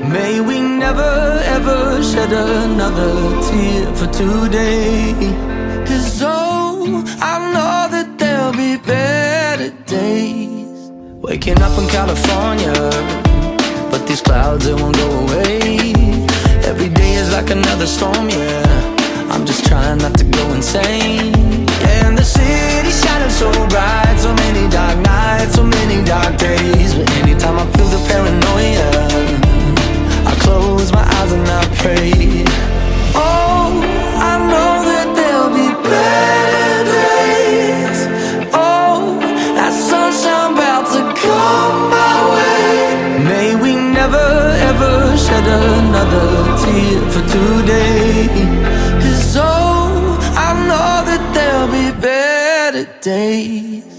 May we never ever shed another tear for today. 'Cause oh, I know that there'll be better days. Waking up in California, but these clouds, they won't go away. Every day is like another storm, yeah. I'm just trying not to go insane. And the city's shining so bright, so many dark nights, so many dark days. But anytime I feel the paranoia, I close my eyes and I pray. Oh, I know that there'll be better days. Oh, that sunshine about to come my way. May we never ever shed another tear for today. 'Cause oh, I know that there'll be better days.